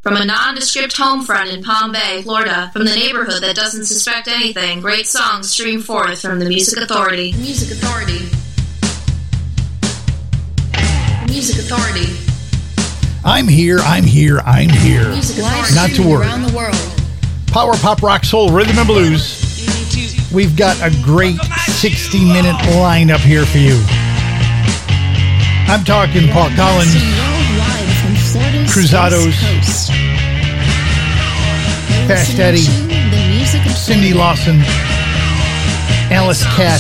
From a nondescript home front in Palm Bay, Florida, from the neighborhood that doesn't suspect anything, great songs stream forth from the Music Authority. Music Authority. Music Authority. I'm here. Music Authority. Not to worry. Around the world. Power, pop, rock, soul, rhythm, and blues. We've got a great 60-minute lineup here for you. I'm talking Paul Collins, Cruzados, Fast Eddie, Cindy Lawson, Alice Cat,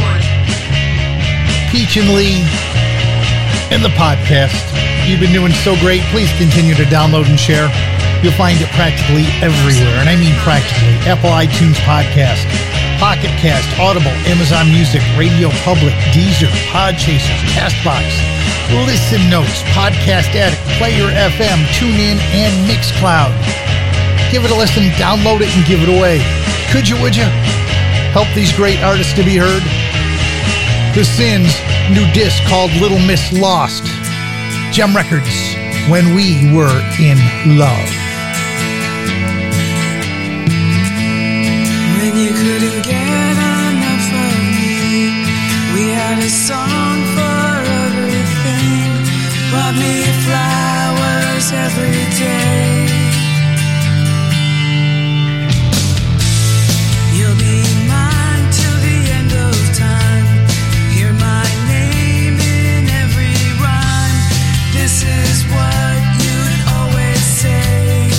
Peach and Lee, and the podcast. You've been doing so great. Please continue to download and share. You'll find it practically everywhere, and I mean practically. Apple iTunes Podcast, Pocket Cast, Audible, Amazon Music, Radio Public, Deezer, Podchaser, CastBox, Listen Notes, Podcast Addict, Player FM, TuneIn, and Mixcloud. Give it a listen, download it, and give it away. Could you, would you? Help these great artists to be heard. The Sins' new disc called Little Miss Lost. Gem Records, When We Were in Love. When you couldn't get enough of me, we had a song for everything. Brought me flowers every day. You'll be mine till the end of time. Hear my name in every rhyme. This is what you'd always say.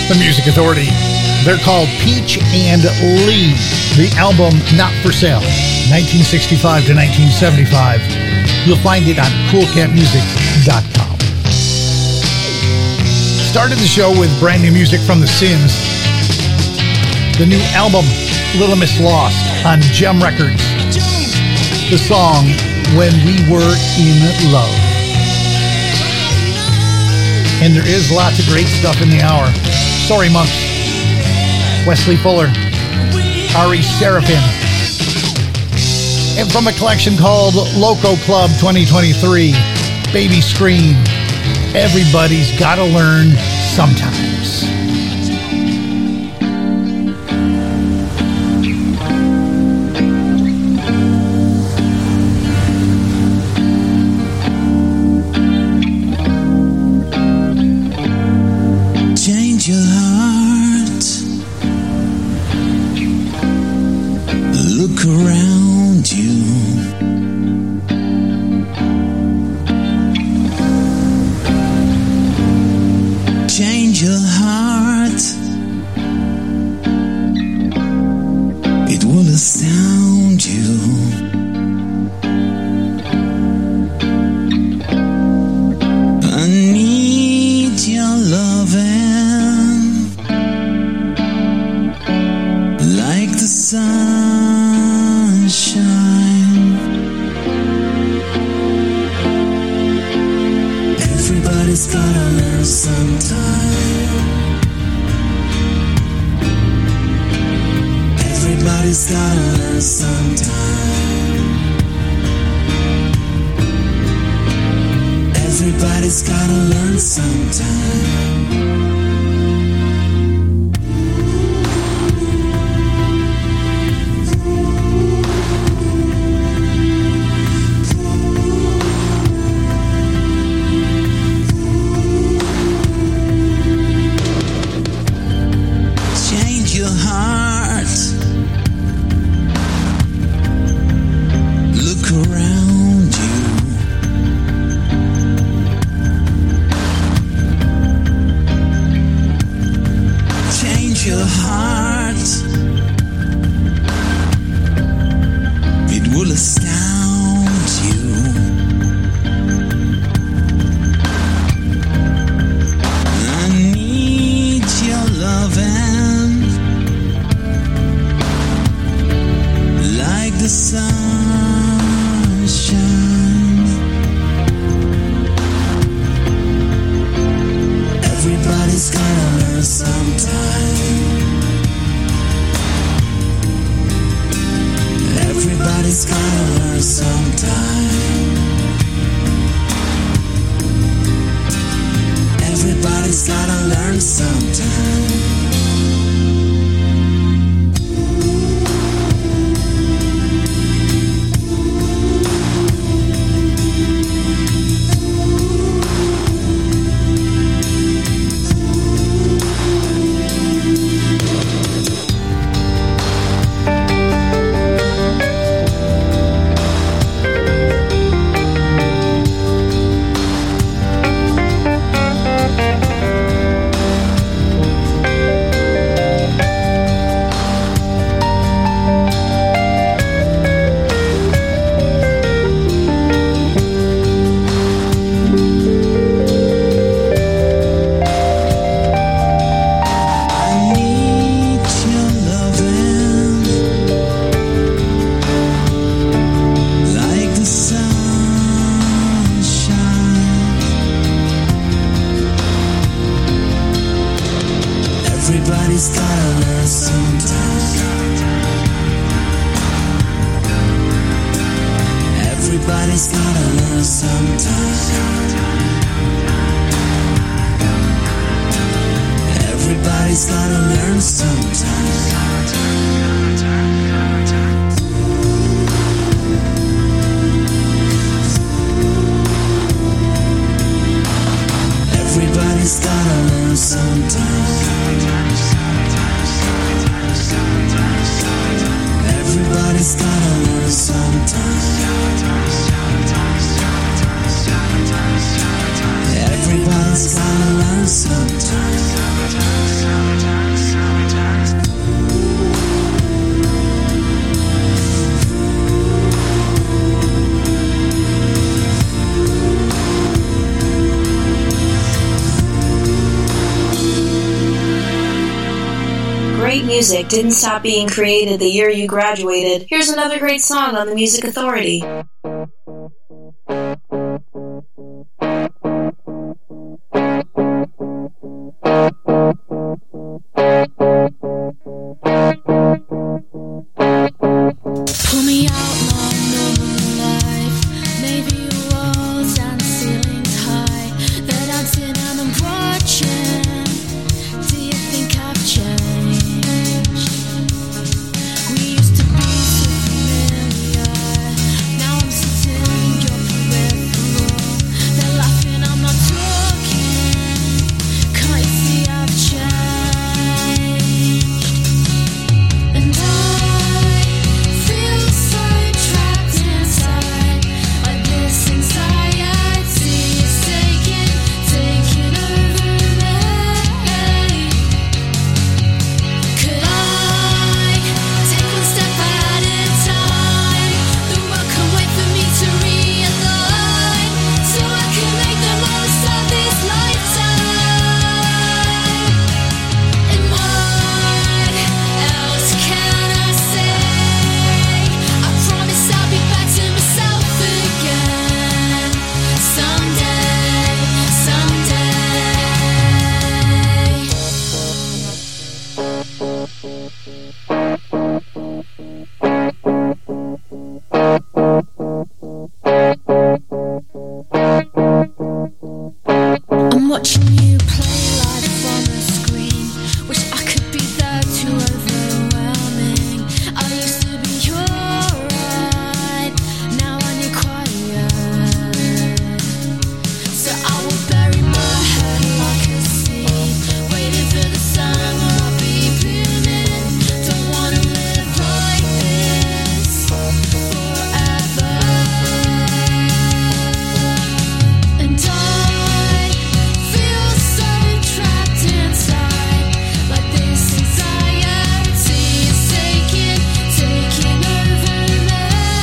The Music Authority. They're called Peach and Lee. The album Not For Sale, 1965 to 1975. You'll find it on coolcatmusic.com. Started the show with brand new music from The Sins. The new album, Little Miss Lost, on Gem Records. The song, When We Were In Love. And there is lots of great stuff in the hour. Sorry Monks, Wesley Fuller, Ari Seraphin. And from a collection called Loco Club 2023, Baby Scream, Everybody's Gotta Learn Sometimes. Change your heart. Look around you. Change your heart. It will astound you. I need your loving like the sunshine. Everybody's gotta learn sometime. Everybody's gotta learn sometime. Everybody's gotta learn sometime. Change your heart. Look around you. Change your heart. It will astound you. I need your loving like the sunshine. Everybody's gotta learn sometime. Everybody's gotta learn sometime. Everybody's gotta learn sometime. Everybody's gotta learn sometime. Everybody's gotta learn sometime. Everybody's gotta learn sometime. Everybody's gotta learn sometime. Everybody's gotta learn sometime. Everybody's gotta learn sometime. music didn't stop being created the year you graduated, here's another great song on the Music Authority. Pull me out, my normal life. Maybe walls and ceilings high. The dancing and I'm watching. Do you think I've changed? We used to be so familiar. Now I'm sitting in your peripheral. They're laughing, I'm not talking. Can't you see I've changed? And I feel so trapped inside. Like this anxiety is taking over me. Could I take one step at a time? The world can't wait for me to realign, so I can make the most of this lifetime. And what else can I say? I promise I'll be back to myself again someday, I'm watching you play life on the screen. Wish I could be there, too overwhelming. I used to be alright, now I need quiet. So I will bury my head like a seed, waiting for the sun where I'll be blooming. Don't wanna live like this forever. And I feel so trapped inside. Like this anxiety is taking over me.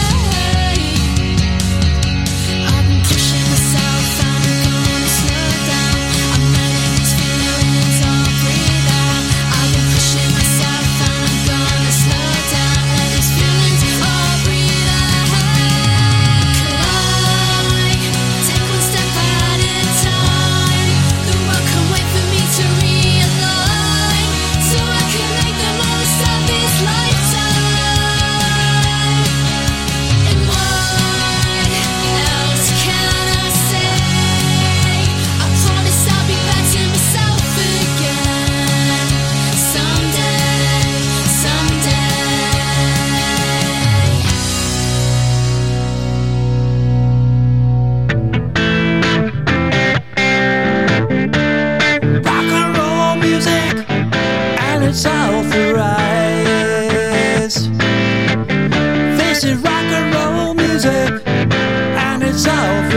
I've been pushing myself and I'm gonna slow down. I'm letting these feelings all breathe out. I've been pushing myself and I'm gonna slow down. Let these feelings all breathe out. Could I take one step at a time? The world can't wait for me to realign, so I can make the most of this lifetime. And what else can I say? I promise I'll be back to myself again someday. Rock and roll music, and it's all the rise. This is rock and roll music, and it's all the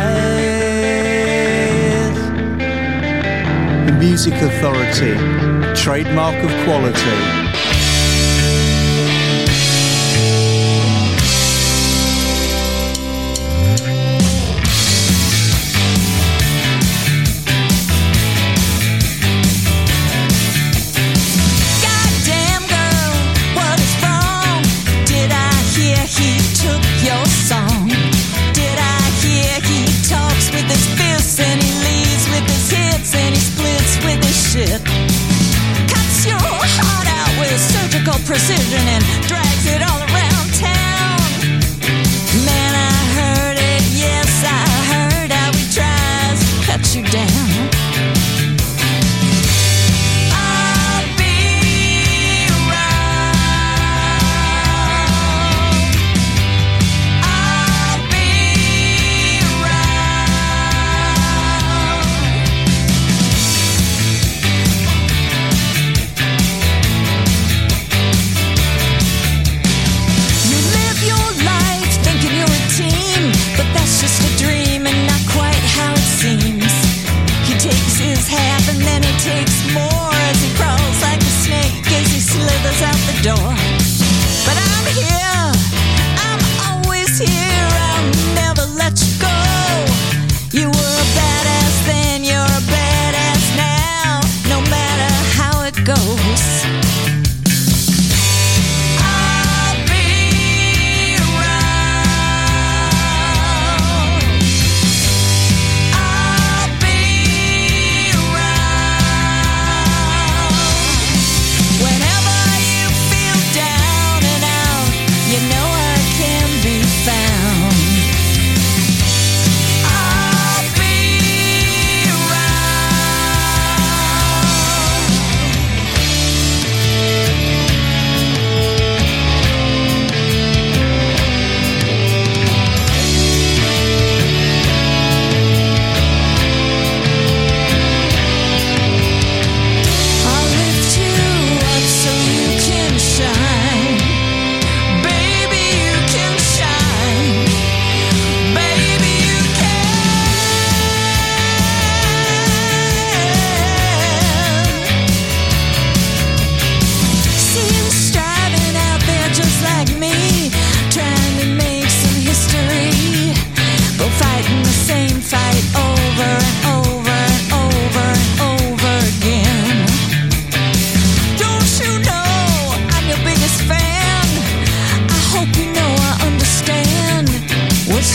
rise. The Music Authority, trademark of quality. Goddamn girl, what is wrong? Did I hear he took your song? Did I hear he talks with his fists and he leads with his hips and he splits with his shit? Cuts your heart out with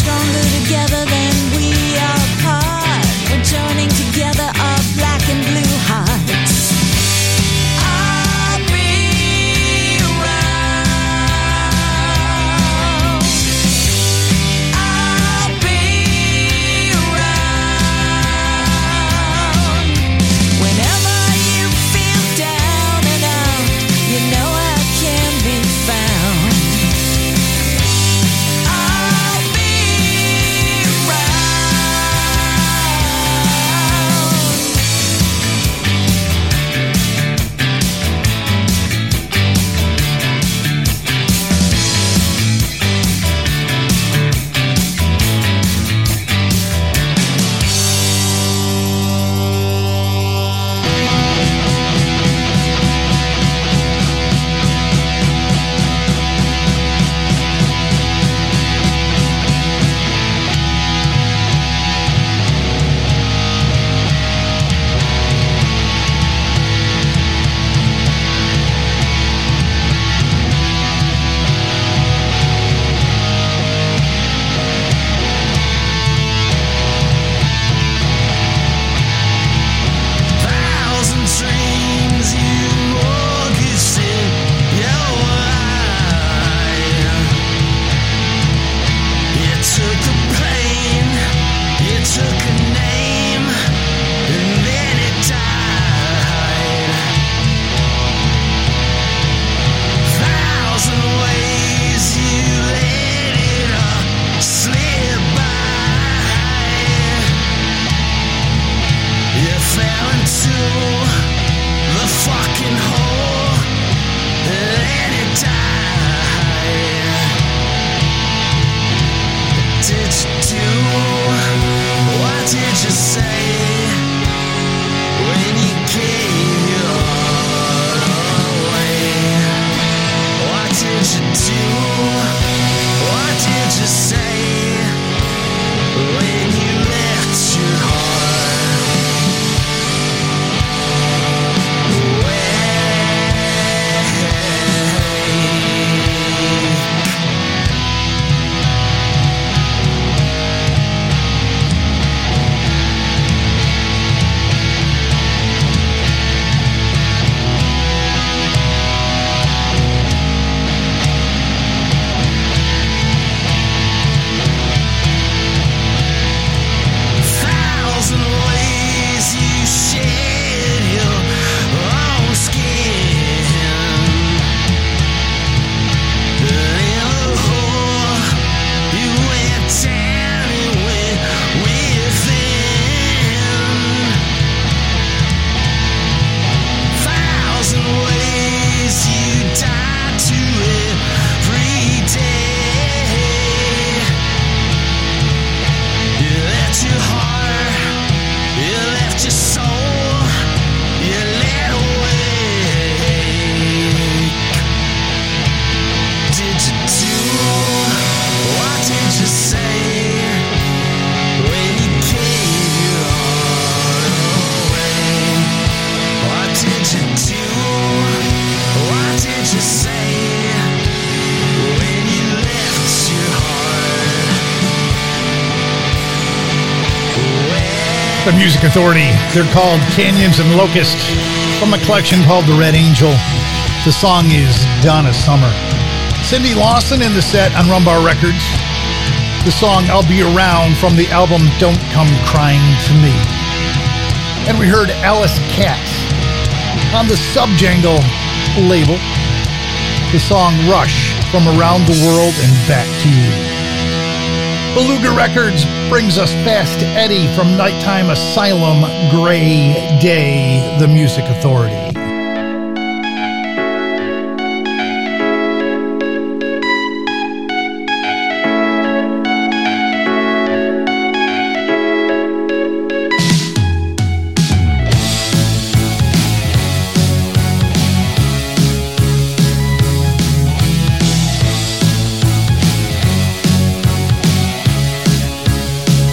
stronger together than we are apart. We're joining together our black and blue hearts. I'll be around. I'll be around. Whenever you feel down and out, you know I can be found. I'll be The Music Authority. They're called Canyons and Locusts from a collection called The Red Angel. The song is Donna Summer. Cindy Lawson in the set on Rumbar Records. The song I'll Be Around from the album Don't Come Crying to Me. And we heard Alice Katz on the Subjangle label. The song Rush from Around the World and Back to You. Beluga Records brings us Fast Eddie from Nighttime Asylum, Gray Day, The Music Authority.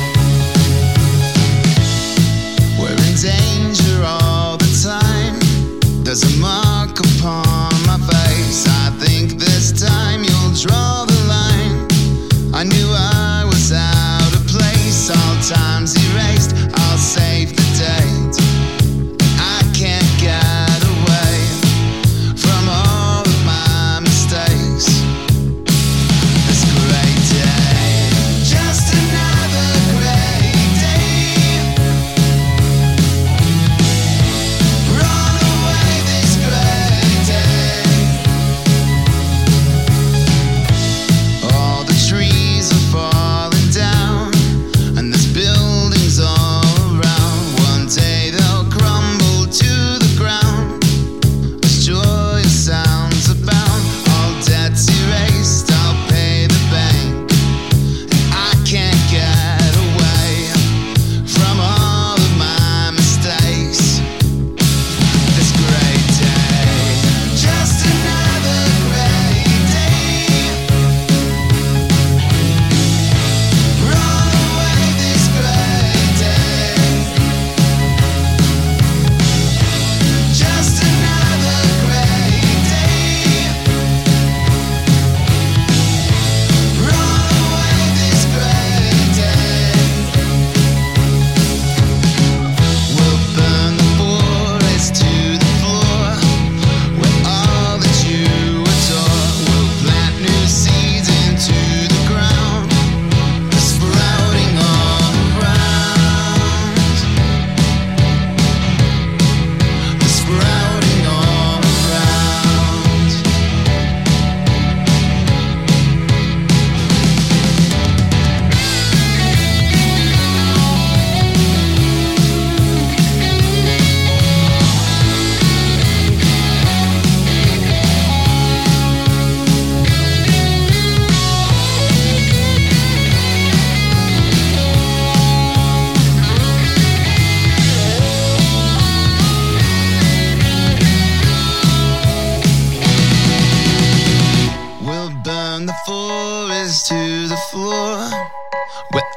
We're in danger all the time.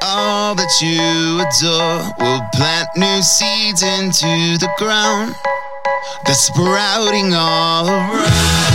all that you adore. We'll plant new seeds into the ground that's sprouting all around.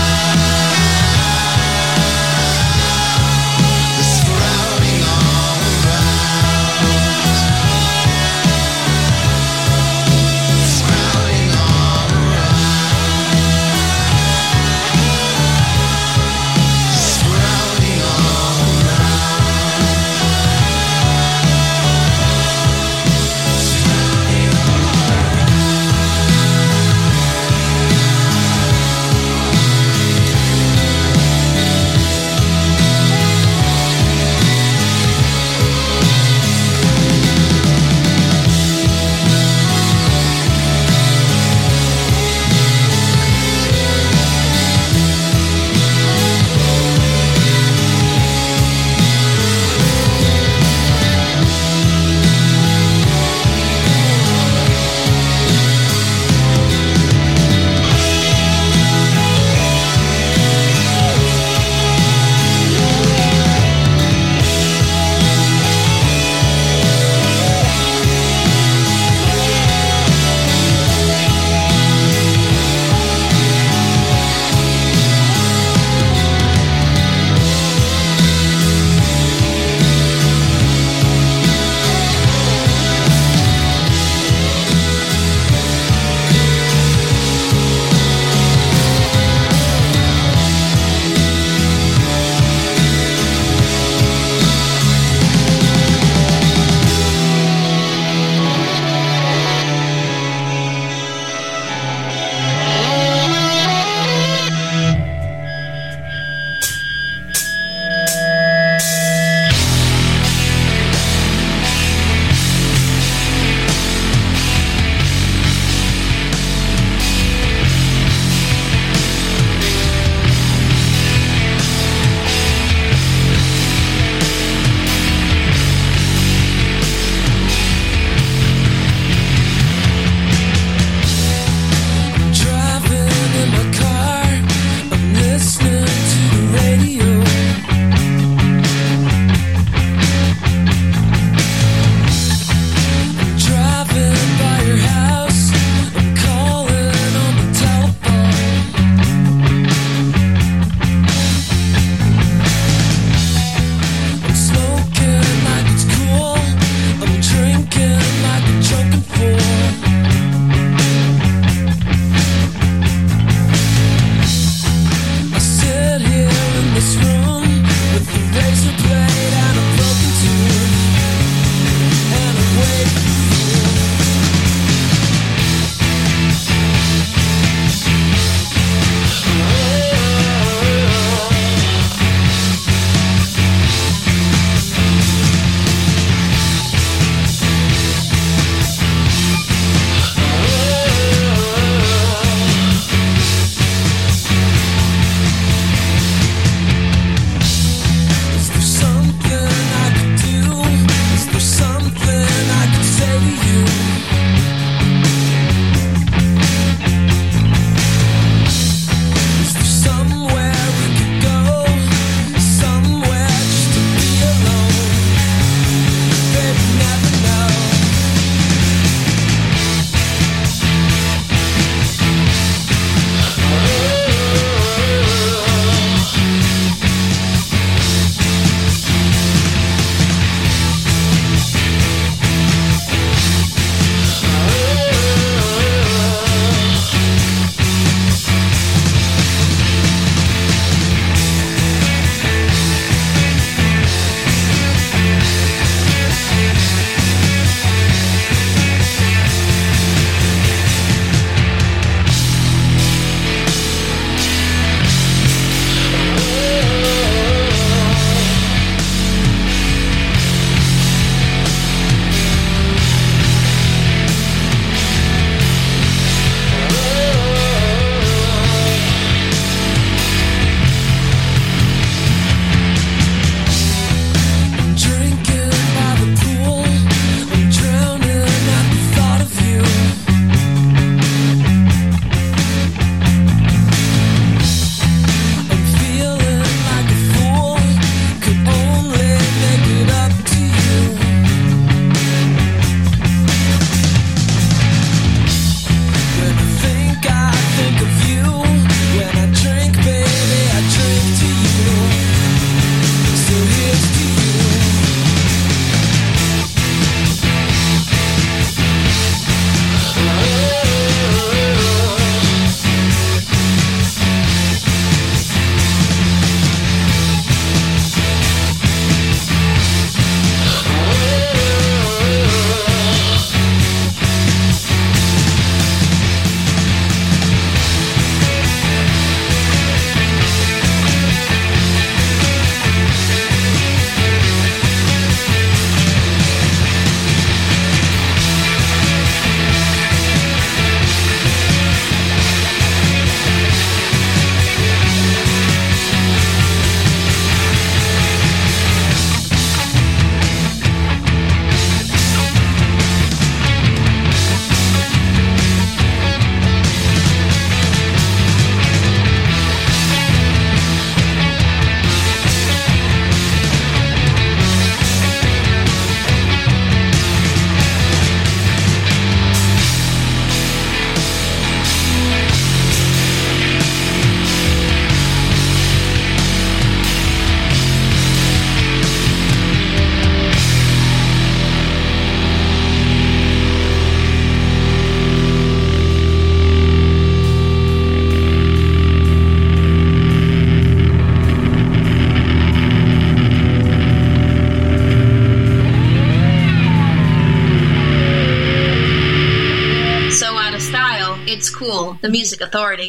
label, The Music Authority.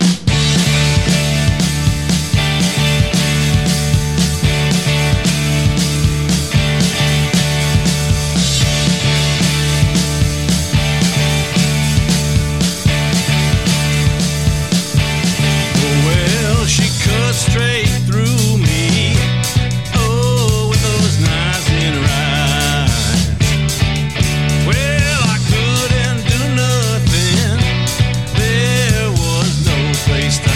Well, she cut straight through me, oh, with those knives in her eyes. Well, I couldn't do nothing, there was no place to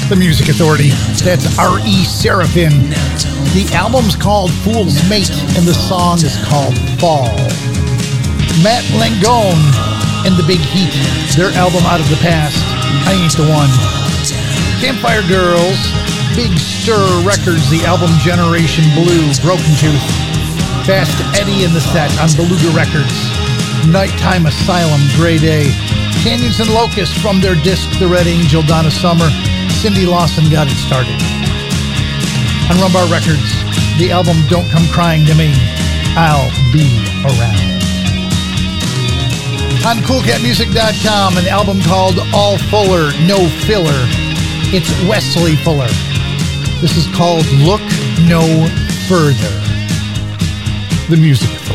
The Music Authority. That's R.E. Seraphin. The album's called Fool's Mate, and the song is called Fall. Matt Langone and The Big Heat, their album Out of the Past, I Ain't the One. Campfire Girls, Big Stir Records, the album Generation Blue, Broken Tooth. Fast Eddie in the set on Beluga Records. Nighttime Asylum, Grey Day. Canyons and Locusts from their disc The Red Angel, Donna Summer. Cindy Lawson got it started. On Rumbar Records, the album Don't Come Crying to Me, I'll Be Around. On CoolCatMusic.com, an album called All Fuller, No Filler. It's Wesley Fuller. This is called Look No Further. The Music Authority.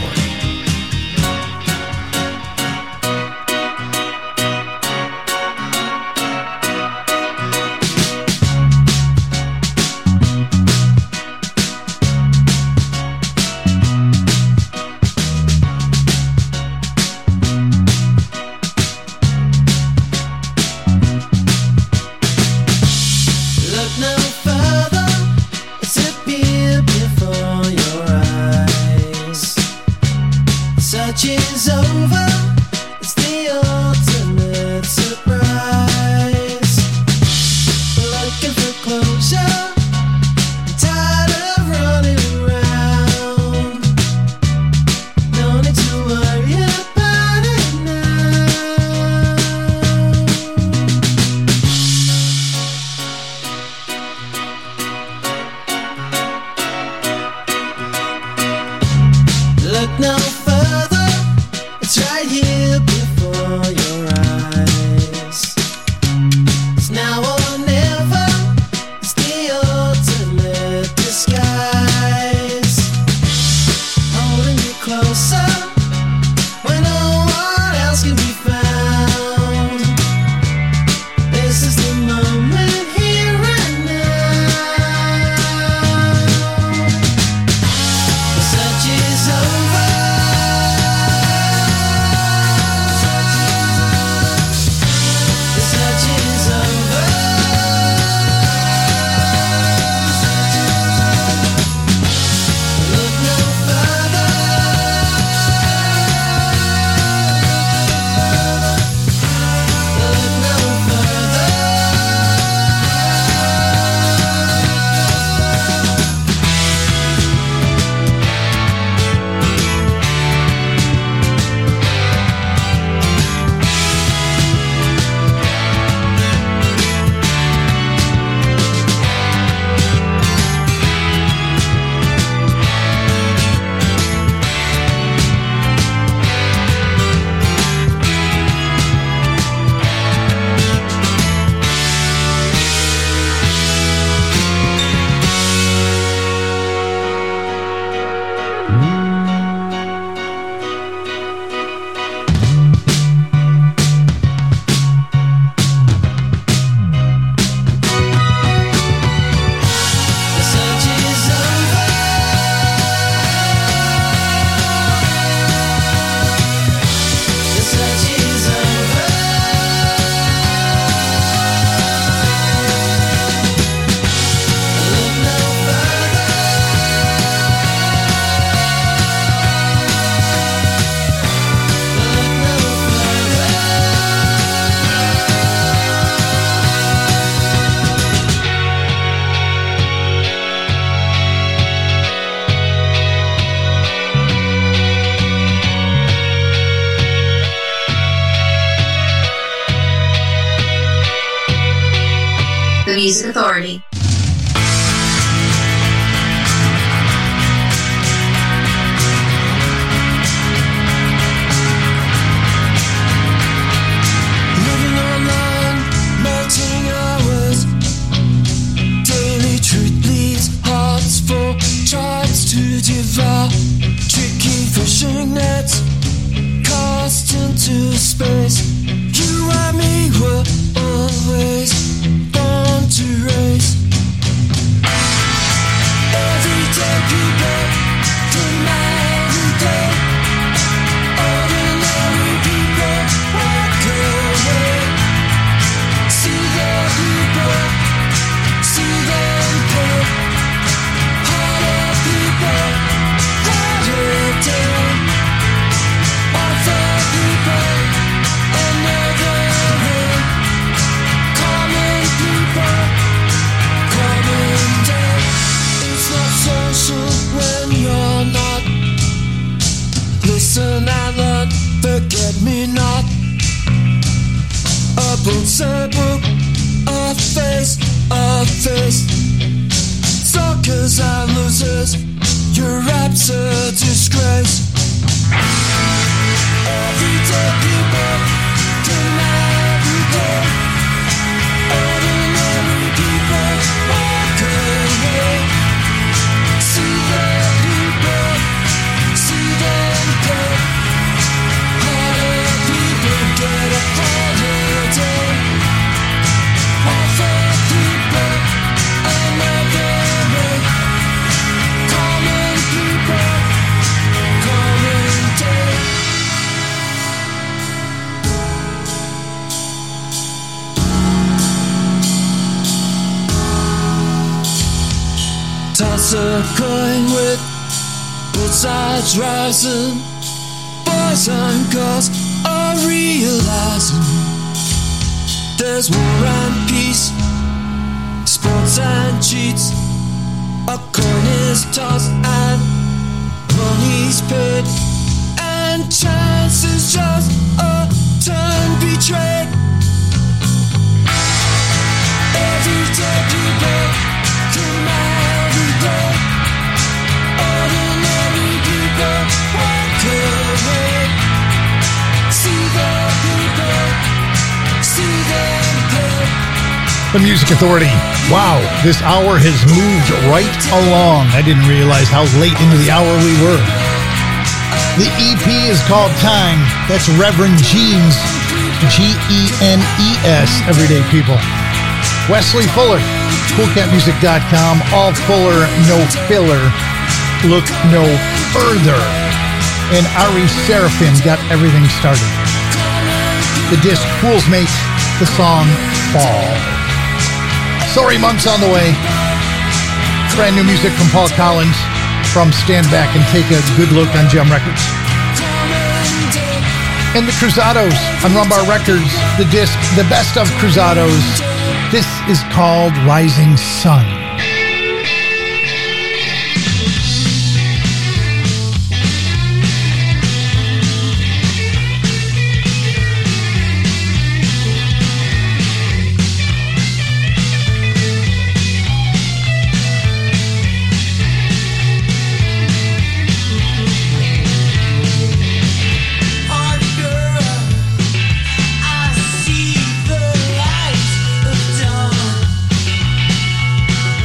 The Music Authority. Living online, melting hours. Daily truth leaves hearts full, tries to devour. Tricky fishing nets, cast into space. You and me were always born to race. Thousand Island, forget me not. A book, a face, suckers and losers, your rap's a disgrace. Everyday people come every day. Ordinary people walk away. See the people, see them go. Harder people get a holiday. Other people another way. Common people, common day. Toss a coin with both sides rising. Boys and girls are realizing there's war and peace, sports and cheats. A coin is tossed and money's paid, and chance is just a turn betrayed. Everyday people come every day. Ordinary people walk away. See the people, see them play. The Music Authority. Wow, this hour has moved right along. I didn't realize how late into the hour we were. The EP is called Time. That's Reverend Genes, Genes, Everyday People. Wesley Fuller, CoolCatMusic.com, all Fuller, no filler. Look no further. And Ari Seraphim got everything started. The disc Fool's Mate, the song Fall. Sorry Monks on the way. Brand new music from Paul Collins from Stand Back and Take a Good Look on Gem Records. And the Cruzados on Rumbar Records, the disc The Best of Cruzados. This is called Rising Sun. I see the light of dawn.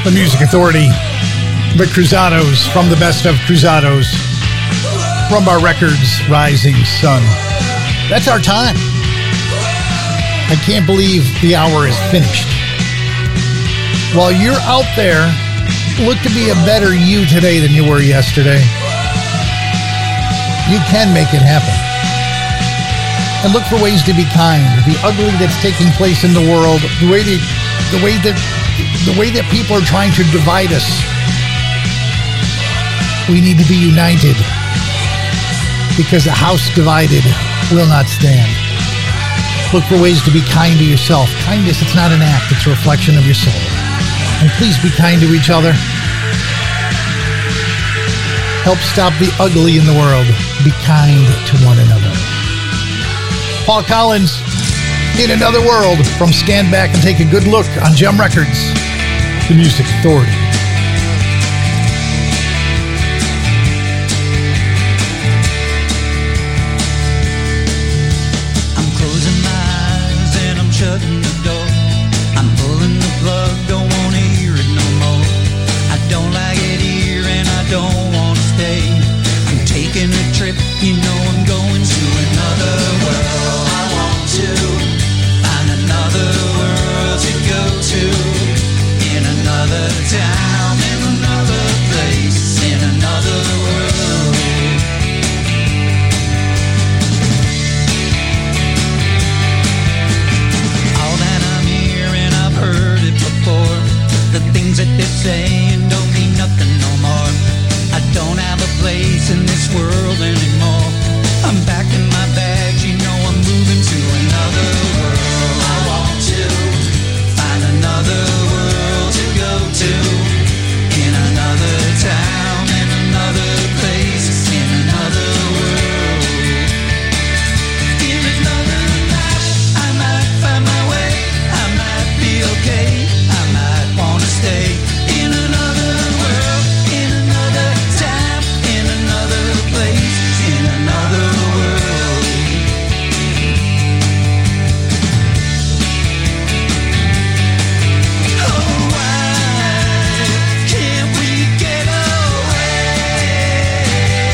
The Music Authority, the Cruzados from the Best of Cruzados, from our records, Rising Sun. That's our time. I can't believe the hour is finished. While you're out there, look to be a better you today than you were yesterday. You can make it happen. And look for ways to be kind. The ugly that's taking place in the world, the way that people are trying to divide us. We need to be united, because a house divided will not stand. Look for ways to be kind to yourself. Kindness, it's not an act, it's a reflection of your soul. And please be kind to each other. Help stop the ugly in the world. Be kind to one another. Paul Collins, In Another World, from Stand Back and Take a Good Look on Gem Records, the Music Authority. I'm closing my eyes and I'm shutting the door. I'm pulling the plug, don't want to hear it no more. I don't like it here and I don't want to stay. I'm taking a trip, you know I'm going to another world. I want to find another world to go to, in another town, in another place, in another world. All that I'm hearing, I've heard it before. The things that they're saying don't mean nothing no more. I don't have a place in this world anymore. I'm packing my bags, you know I'm moving to another world. I want to find another world to go to, in another town, in another place, in another world. In another life, I might find my way, I might be okay, I might wanna stay. In another world, in another time, in another place, in another world. Oh, why can't we get away?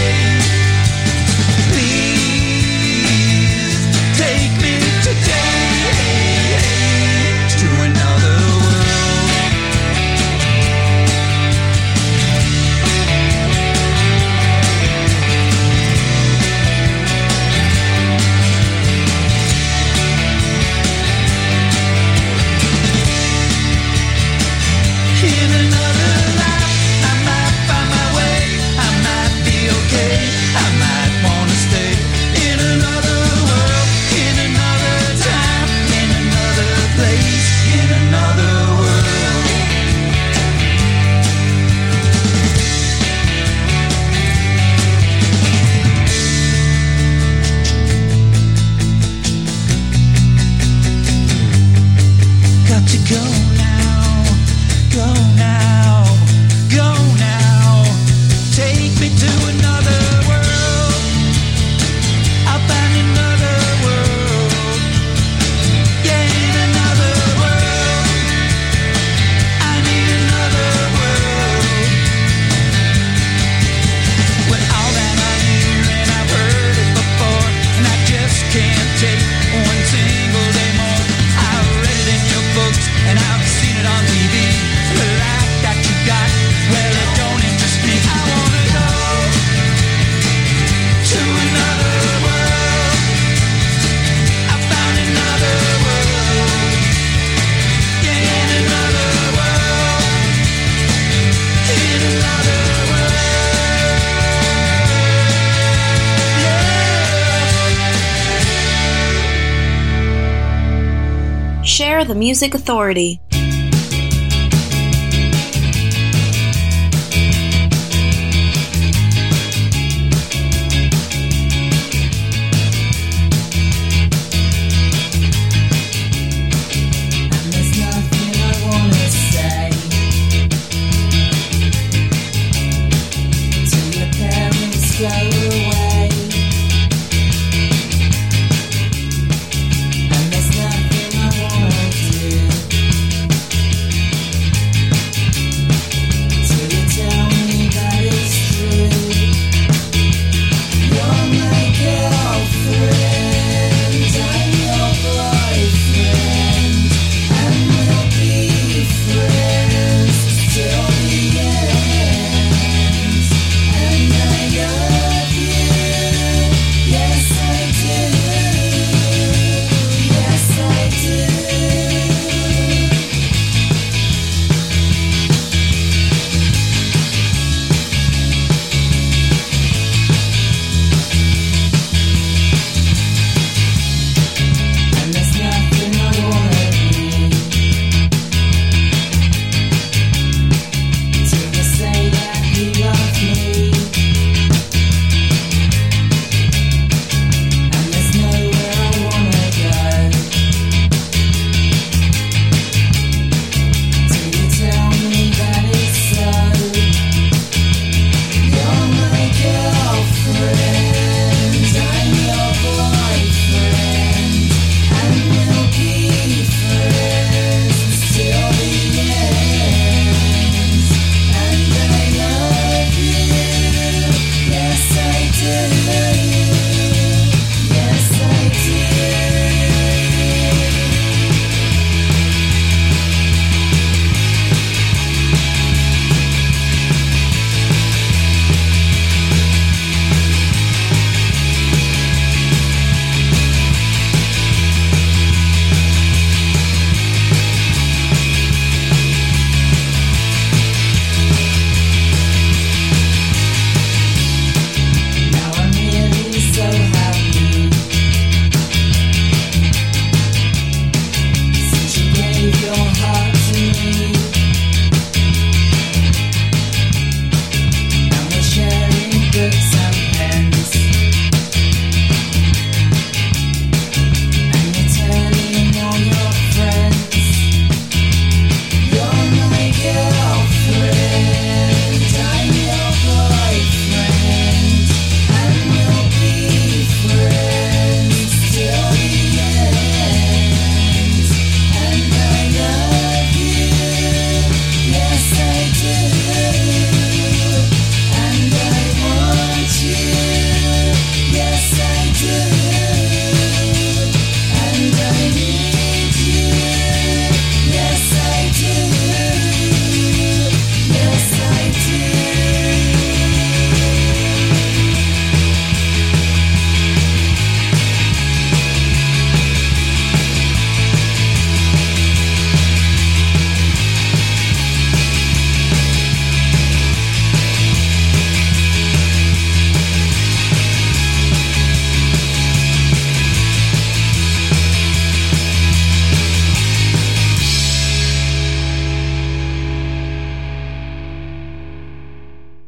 Please take me today to another world. In another life, I might find my way, I might be okay, I might wanna stay. In another world, in another time, in another place, in another world. Got to go now, go now, go now. Take me to another world. I'll find another world. Yeah, in another world. I need another world. Well, all that I hear and I've heard it before, and I just can't take one single day more. I've read it in your books and I've seen it on TV. The life that you got, well, it don't interest me. I wanna go to another world. I found another world. Yeah, in another world. In another world. Yeah. Share the Music Authority.